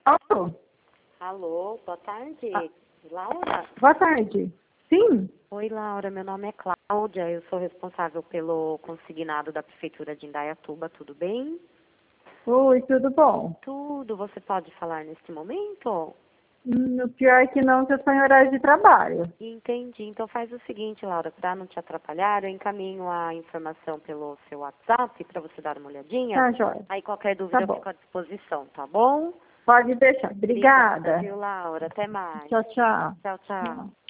Alô? Alô, boa tarde. Laura? Boa tarde. Sim? Oi, Laura, meu nome é Cláudia, eu sou responsável pelo consignado da Prefeitura de Indaiatuba, tudo bem? Oi, tudo bom? Tudo, você pode falar neste momento? O pior é que não, que eu estou em horário de trabalho. Entendi, então faz o seguinte, Laura, para não te atrapalhar, eu encaminho a informação pelo seu WhatsApp para você dar uma olhadinha, Tá, joia. aí qualquer Tá dúvida eu bom. fico à disposição, tá bom? Pode deixar. Obrigada. Viu, Laura? Até mais. Tchau, tchau. Tchau, tchau.